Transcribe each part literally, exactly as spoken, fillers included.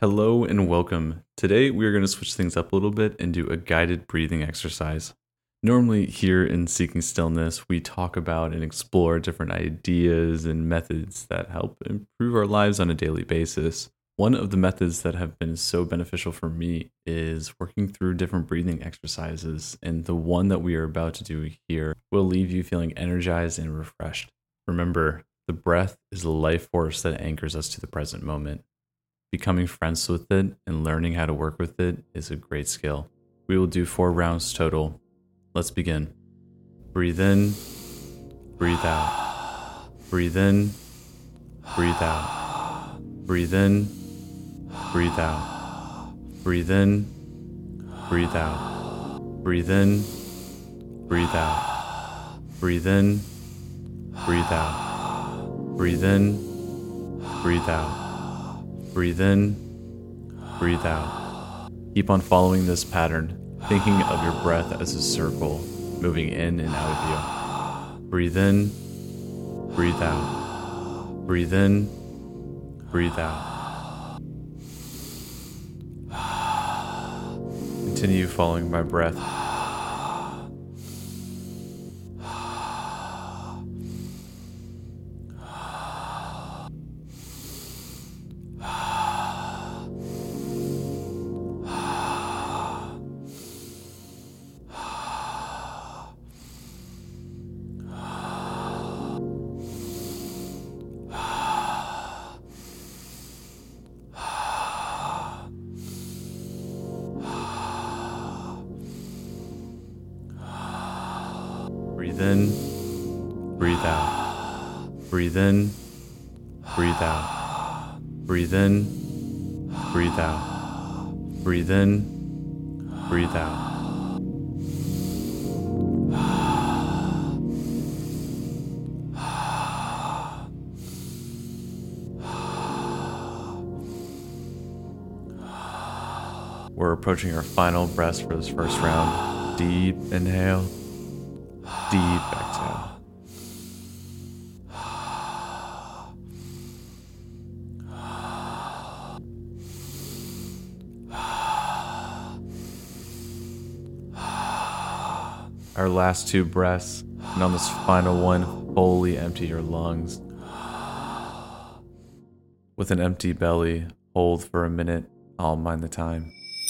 Hello and welcome. Today we are going to switch things up a little bit and do a guided breathing exercise. Normally, here in Seeking Stillness, we talk about and explore different ideas and methods that help improve our lives on a daily basis. One of the methods that have been so beneficial for me is working through different breathing exercises, and the one that we are about to do here will leave you feeling energized and refreshed. Remember, the breath is the life force that anchors us to the present moment. Becoming friends with it and learning how to work with it is a great skill. We will do four rounds total. Let's begin. Breathe in, breathe out. Breathe in, breathe out. Breathe in, breathe out. Breathe in, breathe out. Breathe in, breathe out. Breathe in, breathe out. Breathe in, breathe out. Breathe in, breathe out. Keep on following this pattern, thinking of your breath as a circle, moving in and out of you. Breathe in, breathe out. Breathe in, breathe out. Continue following my breath. Breathe in, breathe out. Breathe in, breathe out. Breathe in, breathe out. Breathe in, breathe out. We're approaching our final breaths for this first round. Deep inhale. Deep exhale. Our last two breaths, and on this final one, fully empty your lungs. With an empty belly, hold for a minute. I'll mind the time.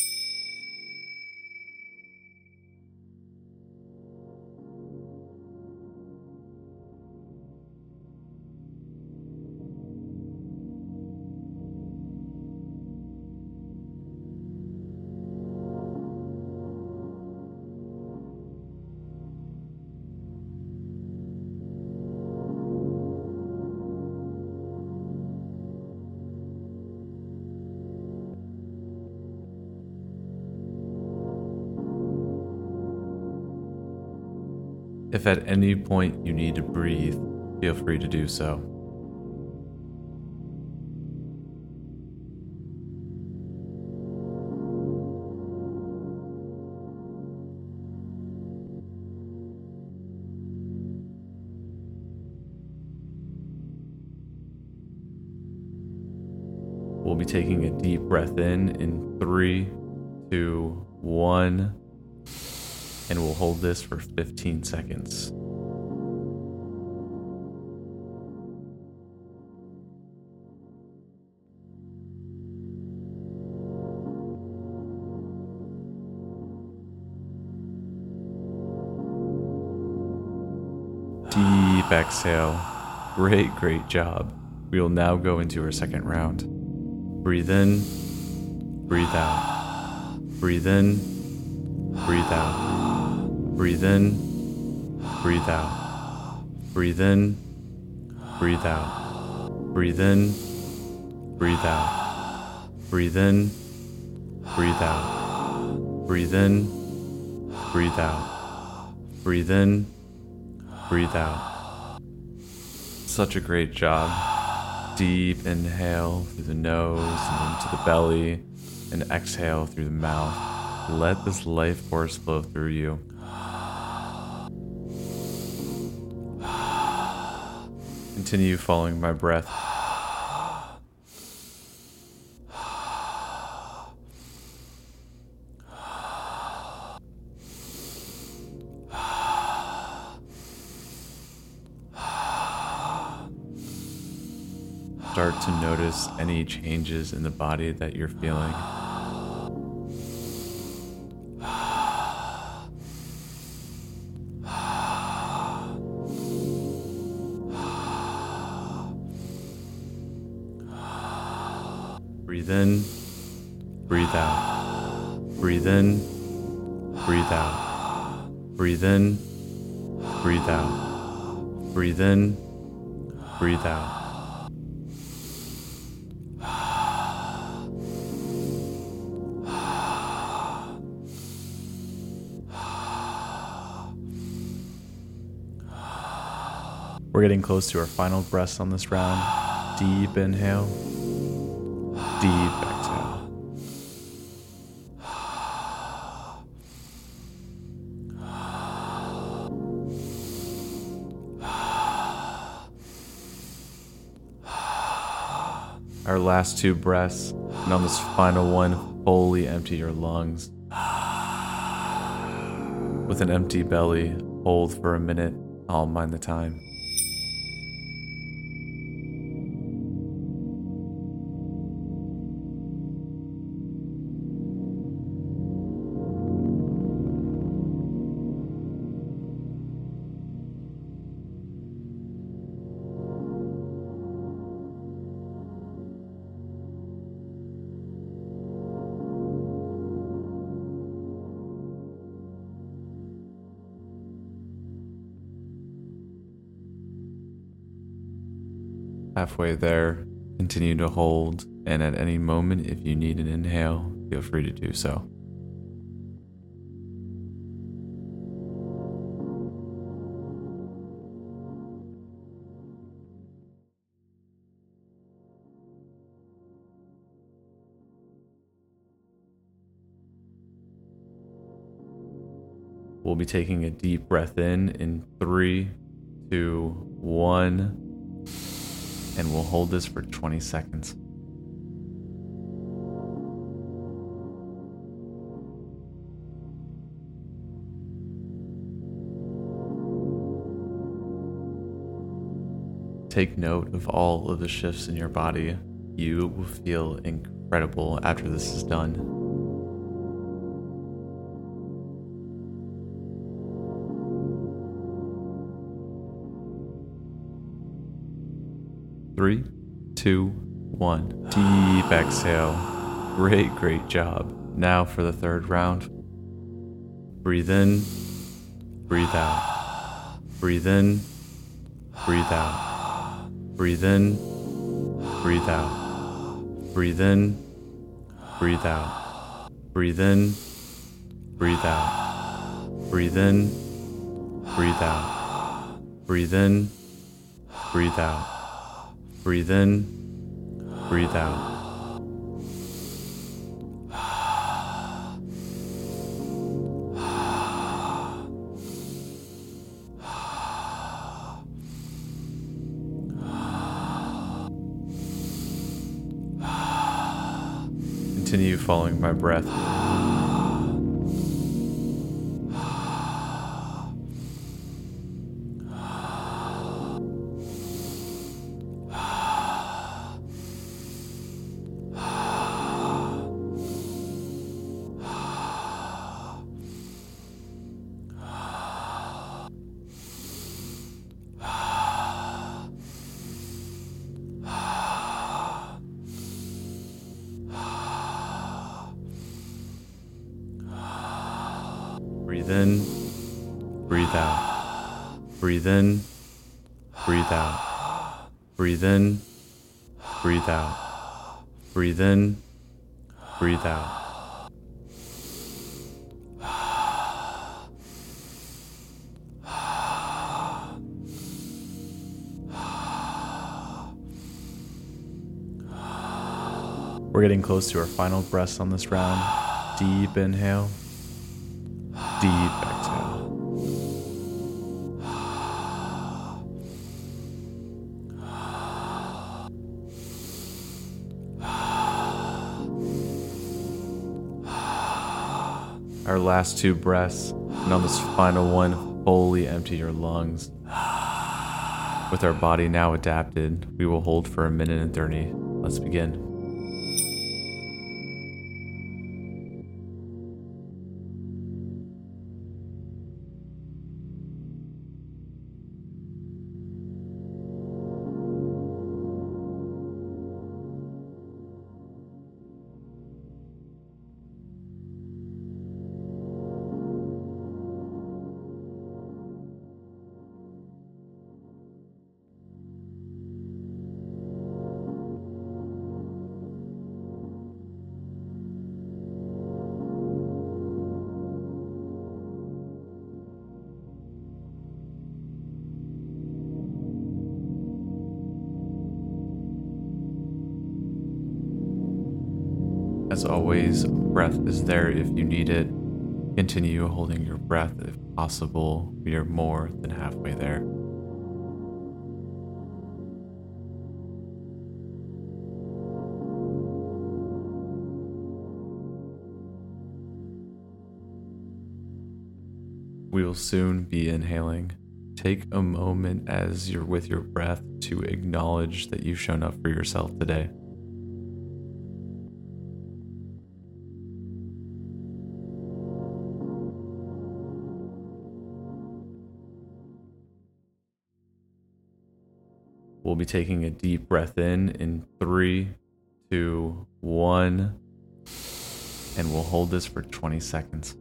If at any point you need to breathe, feel free to do so. We'll be taking a deep breath in in three, two, one. And we'll hold this for fifteen seconds. Deep exhale. Great, great job. We will now go into our second round. Breathe in, breathe out. Breathe in, breathe out. Breathe in, breathe out. Breathe in, breathe out. Breathe in, breathe out. Breathe in, breathe out. Breathe in, breathe out. Breathe in, breathe out. Such a great job. Deep inhale through the nose and into the belly, and exhale through the mouth. Let this life force flow through you. Continue following my breath. start to notice any changes in the body that you're feeling. Breathe in, breathe out. Breathe in, breathe out. Breathe in, breathe out. Breathe in, breathe out. We're getting close to our final breaths on this round. Deep inhale. Deep exhale. Our last two breaths, and on this final one, fully empty your lungs. With an empty belly, hold for a minute. I'll mind the time. Halfway there, continue to hold, and at any moment, if you need an inhale, feel free to do so. We'll be taking a deep breath in in three, two, one. And we'll hold this for twenty seconds. Take note of all of the shifts in your body. You will feel incredible after this is done. Three, two, one. Deep exhale. Great, great job. Now for the third round. Breathe in, breathe out. Breathe in, breathe out. Breathe in, breathe out. Breathe in, breathe out. Breathe in, breathe out. Breathe in, breathe out. Breathe in, breathe out. Breathe in, breathe out. Continue following my breath. Breathe in, breathe out. Breathe in, breathe out. Breathe in, breathe out. Breathe in, breathe out. We're getting close to our final breaths on this round. Deep inhale. Deep exhale. Our last two breaths, and on this final one, fully empty your lungs. With our body now adapted, we will hold for a minute and thirty. Let's begin. As always, breath is there if you need it. Continue holding your breath if possible. We are more than halfway there. We will soon be inhaling. Take a moment as you're with your breath to acknowledge that you've shown up for yourself today. We'll be taking a deep breath in in three, two, one, and we'll hold this for twenty seconds.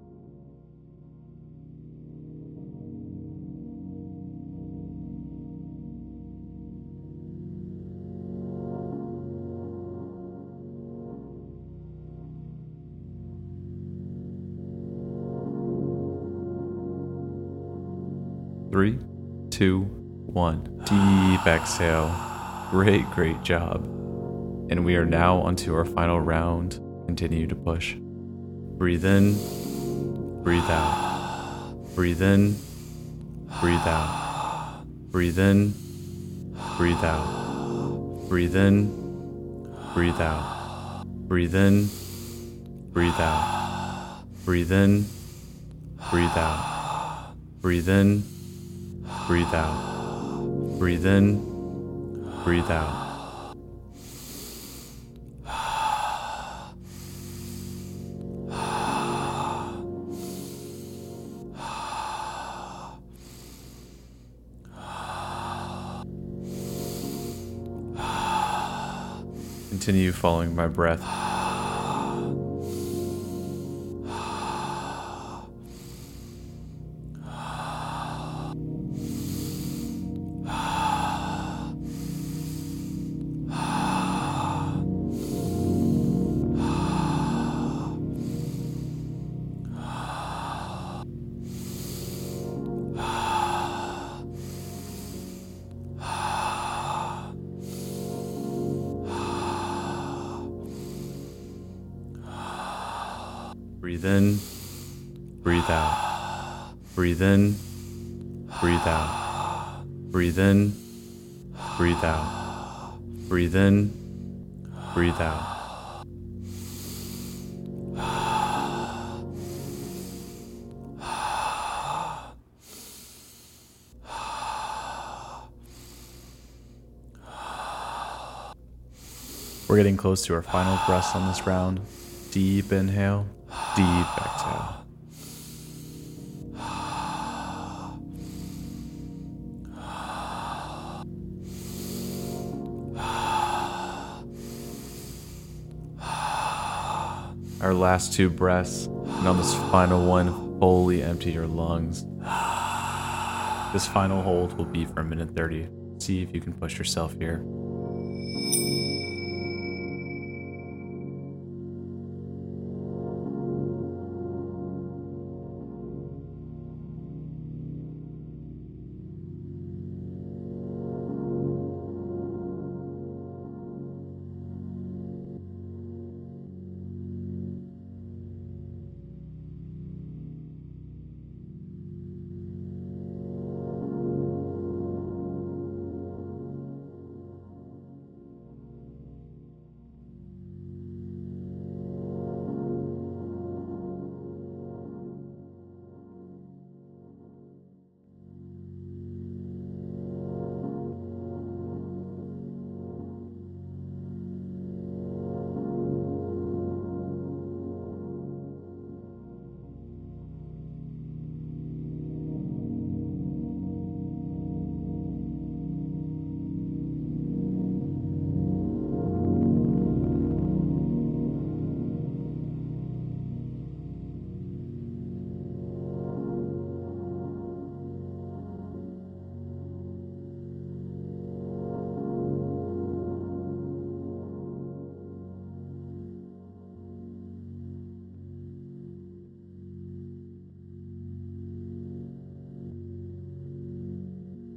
Three, two, one. Deep exhale. Great, great job. And we are now onto our final round. Continue to push. Breathe in, breathe out. Breathe in, breathe out. Breathe in, breathe out. Breathe in, breathe out. Breathe in, breathe out. Breathe in, breathe out. Breathe in, breathe out. Breathe in, breathe out. Continue following my breath. Breathe in, breathe out. Breathe in, breathe out. Breathe in, breathe out. Breathe in, breathe out. We're getting close to our final breaths on this round. Deep inhale, deep exhale. Our last two breaths, and on this final one, fully empty your lungs. This final hold will be for a minute thirty. See if you can push yourself here.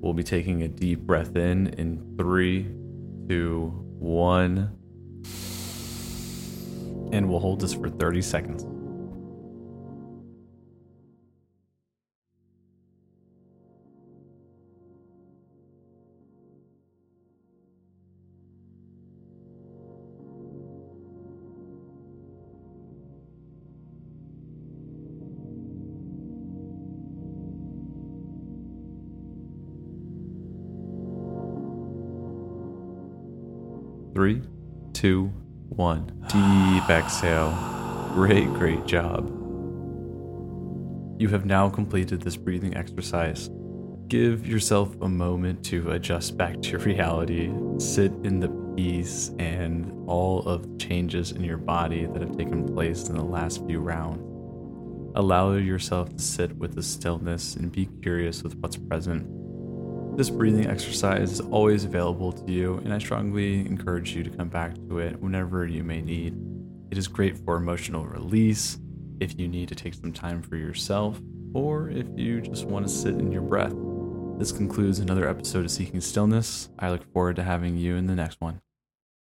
We'll be taking a deep breath in in three, two, one, and we'll hold this for thirty seconds. Three, two, one. Deep exhale. Great, great job. You have now completed this breathing exercise. Give yourself a moment to adjust back to reality. Sit in the peace and all of the changes in your body that have taken place in the last few rounds. Allow yourself to sit with the stillness and be curious with what's present. This breathing exercise is always available to you, and I strongly encourage you to come back to it whenever you may need. It is great for emotional release, if you need to take some time for yourself, or if you just want to sit in your breath. This concludes another episode of Seeking Stillness. I look forward to having you in the next one.